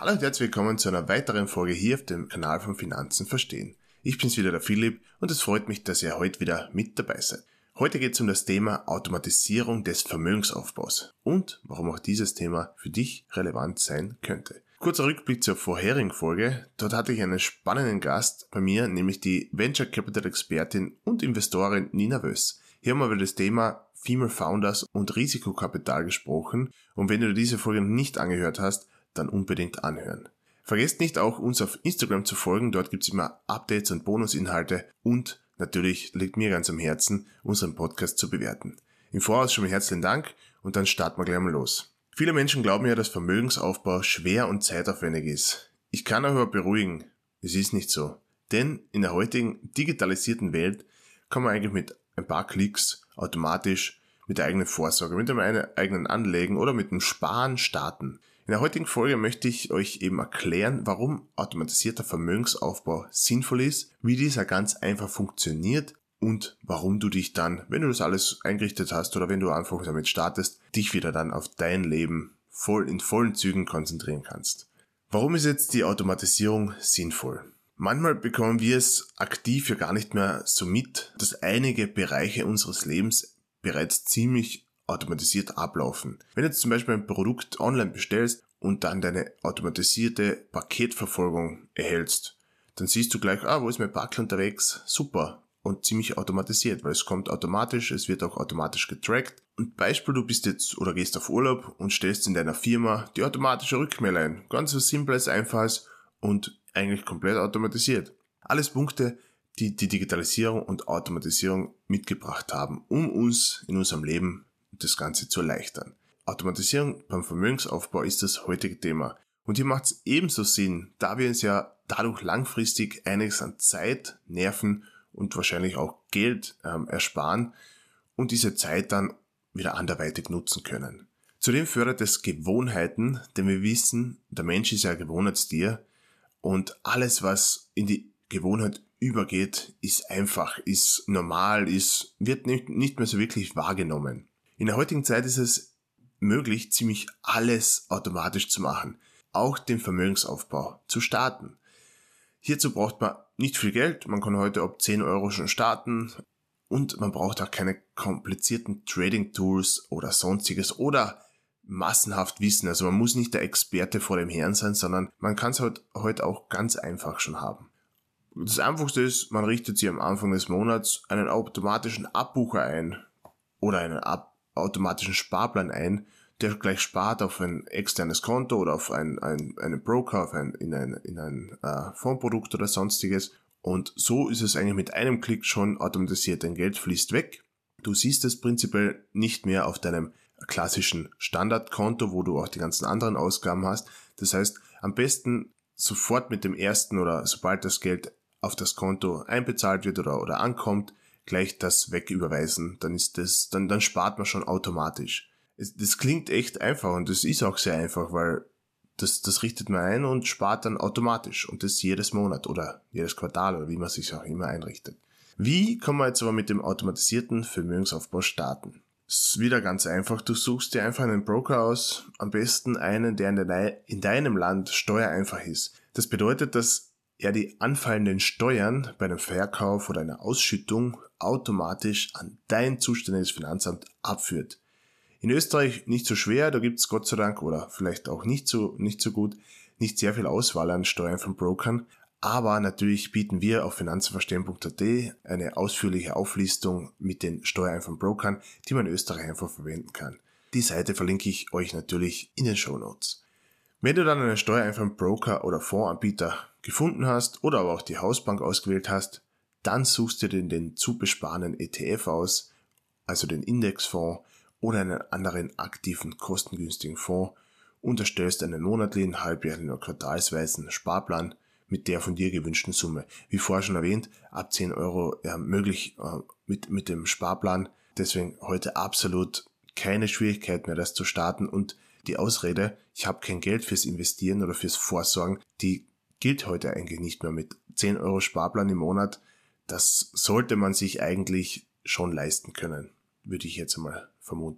Hallo und herzlich willkommen zu einer weiteren Folge hier auf dem Kanal von Finanzen verstehen. Ich bin's wieder, der Philipp, und es freut mich, dass ihr heute wieder mit dabei seid. Heute geht es um das Thema Automatisierung des Vermögensaufbaus und warum auch dieses Thema für dich relevant sein könnte. Kurzer Rückblick zur vorherigen Folge. Dort hatte ich einen spannenden Gast bei mir, nämlich die Venture Capital Expertin und Investorin Nina Wöss. Hier haben wir über das Thema Female Founders und Risikokapital gesprochen, und wenn du diese Folge noch nicht angehört hast, dann unbedingt anhören. Vergesst nicht auch, uns auf Instagram zu folgen, dort gibt's immer Updates und Bonusinhalte, und natürlich liegt mir ganz am Herzen, unseren Podcast zu bewerten. Im Voraus schon mal herzlichen Dank, und dann starten wir gleich mal los. Viele Menschen glauben ja, dass Vermögensaufbau schwer und zeitaufwendig ist. Ich kann euch aber beruhigen, es ist nicht so. Denn in der heutigen digitalisierten Welt kann man eigentlich mit ein paar Klicks automatisch mit der eigenen Vorsorge, mit dem eigenen Anlegen oder mit dem Sparen starten. In der heutigen Folge möchte ich euch eben erklären, warum automatisierter Vermögensaufbau sinnvoll ist, wie dieser ganz einfach funktioniert und warum du dich dann, wenn du das alles eingerichtet hast oder wenn du einfach damit startest, dich wieder dann auf dein Leben in vollen Zügen konzentrieren kannst. Warum ist jetzt die Automatisierung sinnvoll? Manchmal bekommen wir es aktiv ja gar nicht mehr so mit, dass einige Bereiche unseres Lebens bereits ziemlich automatisiert ablaufen. Wenn du jetzt zum Beispiel ein Produkt online bestellst und dann deine automatisierte Paketverfolgung erhältst, dann siehst du gleich, wo ist mein Paket unterwegs? Super. Und ziemlich automatisiert, weil es kommt automatisch, es wird auch automatisch getrackt. Und Beispiel, du bist jetzt oder gehst auf Urlaub und stellst in deiner Firma die automatische Rückmeldung ein. Ganz so simples, einfaches und eigentlich komplett automatisiert. Alles Punkte, die die Digitalisierung und Automatisierung mitgebracht haben, um uns in unserem Leben das Ganze zu erleichtern. Automatisierung beim Vermögensaufbau ist das heutige Thema. Und hier macht es ebenso Sinn, da wir uns ja dadurch langfristig einiges an Zeit, Nerven und wahrscheinlich auch Geld ersparen und diese Zeit dann wieder anderweitig nutzen können. Zudem fördert es Gewohnheiten, denn wir wissen, der Mensch ist ja ein Gewohnheitstier, und alles, was in die Gewohnheit übergeht, ist einfach, ist normal, wird nicht mehr so wirklich wahrgenommen. In der heutigen Zeit ist es möglich, ziemlich alles automatisch zu machen, auch den Vermögensaufbau zu starten. Hierzu braucht man nicht viel Geld, man kann heute ab 10 Euro schon starten, und man braucht auch keine komplizierten Trading-Tools oder sonstiges oder massenhaft Wissen. Also man muss nicht der Experte vor dem Herrn sein, sondern man kann es heute auch ganz einfach schon haben. Das Einfachste ist, man richtet sich am Anfang des Monats einen automatischen Abbucher ein oder einen automatischen Sparplan ein, der gleich spart auf ein externes Konto oder auf einen Broker, auf in ein Fondsprodukt oder sonstiges. Und so ist es eigentlich mit einem Klick schon automatisiert. Dein Geld fließt weg. Du siehst es prinzipiell nicht mehr auf deinem klassischen Standardkonto, wo du auch die ganzen anderen Ausgaben hast. Das heißt, am besten sofort mit dem ersten oder sobald das Geld auf das Konto einbezahlt wird oder ankommt, gleich das wegüberweisen. Dann spart man schon automatisch. Das klingt echt einfach, und das ist auch sehr einfach, weil das richtet man ein und spart dann automatisch, und das jedes Monat oder jedes Quartal oder wie man sich auch immer einrichtet. Wie kann man jetzt aber mit dem automatisierten Vermögensaufbau starten? Das ist wieder ganz einfach. Du suchst dir einfach einen Broker aus, am besten einen, der in deinem Land steuereinfach ist. Das bedeutet, dass er die anfallenden Steuern bei einem Verkauf oder einer Ausschüttung automatisch an dein zuständiges Finanzamt abführt. In Österreich nicht so schwer, da gibt's Gott sei Dank, oder vielleicht auch nicht so gut, nicht sehr viel Auswahl an Steuern von Brokern, aber natürlich bieten wir auf finanzenverstehen.at eine ausführliche Auflistung mit den Steuern von Brokern, die man in Österreich einfach verwenden kann. Die Seite verlinke ich euch natürlich in den Shownotes. Wenn du dann einen steuereinfachen Broker oder Fondsanbieter gefunden hast oder aber auch die Hausbank ausgewählt hast, dann suchst du dir den zu besparenden ETF aus, also den Indexfonds oder einen anderen aktiven, kostengünstigen Fonds, und erstellst einen monatlichen, halbjährlichen oder quartalsweisen Sparplan mit der von dir gewünschten Summe. Wie vorher schon erwähnt, ab 10 Euro möglich mit dem Sparplan. Deswegen heute absolut keine Schwierigkeit mehr, das zu starten, und die Ausrede, ich habe kein Geld fürs Investieren oder fürs Vorsorgen, die gilt heute eigentlich nicht mehr. Mit 10 Euro Sparplan im Monat, das sollte man sich eigentlich schon leisten können, würde ich jetzt mal vermuten.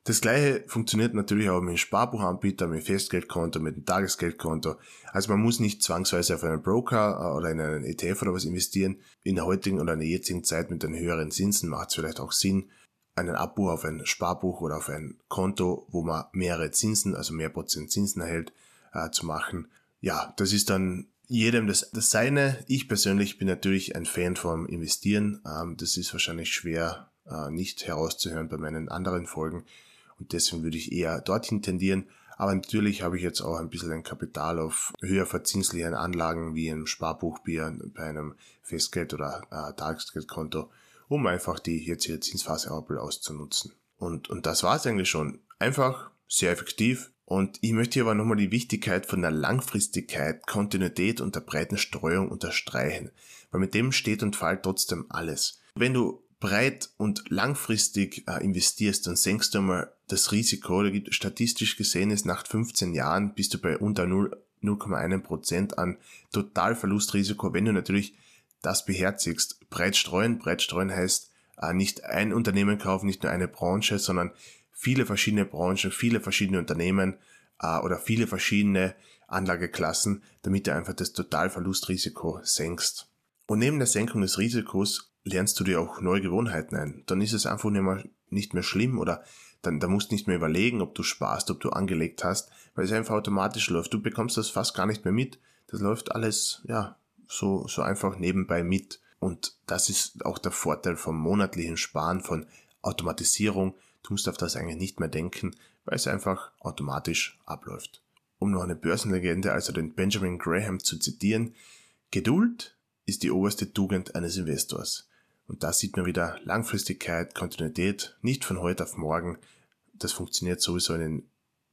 Das gleiche funktioniert natürlich auch mit dem Sparbuchanbieter, mit dem Festgeldkonto, mit dem Tagesgeldkonto. Also man muss nicht zwangsweise auf einen Broker oder in einen ETF oder was investieren. In der heutigen oder in der jetzigen Zeit mit den höheren Zinsen macht es vielleicht auch Sinn, einen Abruf auf ein Sparbuch oder auf ein Konto, wo man mehrere Zinsen, also mehr Prozent Zinsen erhält, zu machen. Ja, das ist dann jedem das Seine. Ich persönlich bin natürlich ein Fan vom Investieren. Das ist wahrscheinlich schwer nicht herauszuhören bei meinen anderen Folgen. Und deswegen würde ich eher dorthin tendieren. Aber natürlich habe ich jetzt auch ein bisschen ein Kapital auf höher verzinslichen Anlagen wie im Sparbuch, bei einem Festgeld- oder Tagesgeldkonto, um einfach die jetzige Zinsphase auch auszunutzen. Und das war es eigentlich schon. Einfach, sehr effektiv. Und ich möchte hier aber nochmal die Wichtigkeit von der Langfristigkeit, Kontinuität und der breiten Streuung unterstreichen. Weil mit dem steht und fällt trotzdem alles. Wenn du breit und langfristig investierst, dann senkst du einmal das Risiko. Da gibt statistisch gesehen ist nach 15 Jahren bist du bei unter 0,1% an Totalverlustrisiko, wenn du natürlich das beherzigst. Breit streuen heißt nicht ein Unternehmen kaufen, nicht nur eine Branche, sondern viele verschiedene Branchen, viele verschiedene Unternehmen oder viele verschiedene Anlageklassen, damit du einfach das Totalverlustrisiko senkst. Und neben der Senkung des Risikos lernst du dir auch neue Gewohnheiten ein. Dann ist es einfach nicht mehr schlimm oder da musst du nicht mehr überlegen, ob du sparst, ob du angelegt hast, weil es einfach automatisch läuft. Du bekommst das fast gar nicht mehr mit. Das läuft alles, so einfach nebenbei mit. Und das ist auch der Vorteil vom monatlichen Sparen, von Automatisierung. Du musst auf das eigentlich nicht mehr denken, weil es einfach automatisch abläuft. Um noch eine Börsenlegende, also den Benjamin Graham zu zitieren: Geduld ist die oberste Tugend eines Investors. Und da sieht man wieder Langfristigkeit, Kontinuität, nicht von heute auf morgen. Das funktioniert sowieso in den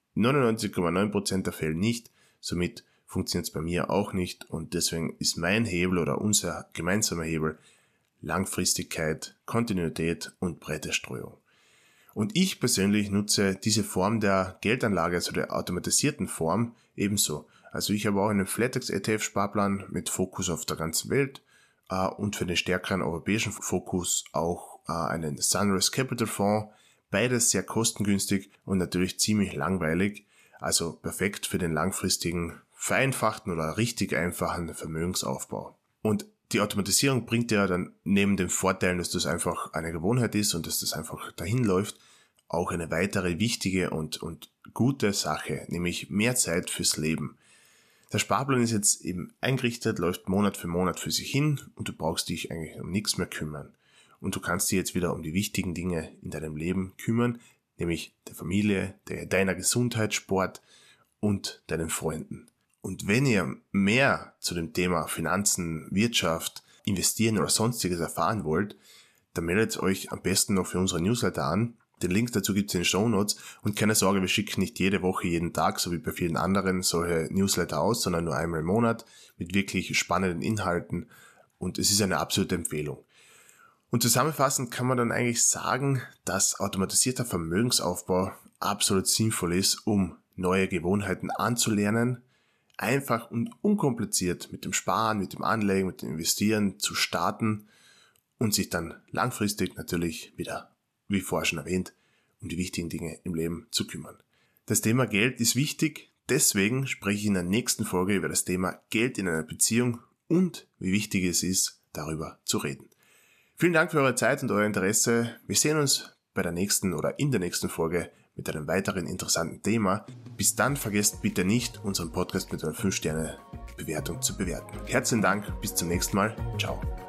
99,9% der Fälle nicht. Somit funktioniert es bei mir auch nicht. Und deswegen ist mein Hebel oder unser gemeinsamer Hebel Langfristigkeit, Kontinuität und breite Streuung. Und ich persönlich nutze diese Form der Geldanlage, also der automatisierten Form, ebenso. Also ich habe auch einen Flatex ETF-Sparplan mit Fokus auf der ganzen Welt und für den stärkeren europäischen Fokus auch einen Sunrise Capital Fonds. Beides sehr kostengünstig und natürlich ziemlich langweilig, also perfekt für den langfristigen, vereinfachten oder richtig einfachen Vermögensaufbau. Und die Automatisierung bringt ja dann neben den Vorteilen, dass das einfach eine Gewohnheit ist und dass das einfach dahin läuft, auch eine weitere wichtige und gute Sache, nämlich mehr Zeit fürs Leben. Der Sparplan ist jetzt eben eingerichtet, läuft Monat für Monat für sich hin und du brauchst dich eigentlich um nichts mehr kümmern. Und du kannst dich jetzt wieder um die wichtigen Dinge in deinem Leben kümmern, nämlich der Familie, deiner Gesundheit, Sport und deinen Freunden. Und wenn ihr mehr zu dem Thema Finanzen, Wirtschaft, Investieren oder Sonstiges erfahren wollt, dann meldet euch am besten noch für unsere Newsletter an. Den Link dazu gibt's in den Shownotes und keine Sorge, wir schicken nicht jede Woche, jeden Tag, so wie bei vielen anderen, solche Newsletter aus, sondern nur einmal im Monat mit wirklich spannenden Inhalten und es ist eine absolute Empfehlung. Und zusammenfassend kann man dann eigentlich sagen, dass automatisierter Vermögensaufbau absolut sinnvoll ist, um neue Gewohnheiten anzulernen, einfach und unkompliziert mit dem Sparen, mit dem Anlegen, mit dem Investieren zu starten und sich dann langfristig natürlich wieder, wie vorher schon erwähnt, um die wichtigen Dinge im Leben zu kümmern. Das Thema Geld ist wichtig, deswegen spreche ich in der nächsten Folge über das Thema Geld in einer Beziehung und wie wichtig es ist, darüber zu reden. Vielen Dank für eure Zeit und euer Interesse. Wir sehen uns bei der nächsten oder in der nächsten Folge mit einem weiteren interessanten Thema. Bis dann vergesst bitte nicht, unseren Podcast mit einer 5-Sterne-Bewertung zu bewerten. Herzlichen Dank, bis zum nächsten Mal. Ciao.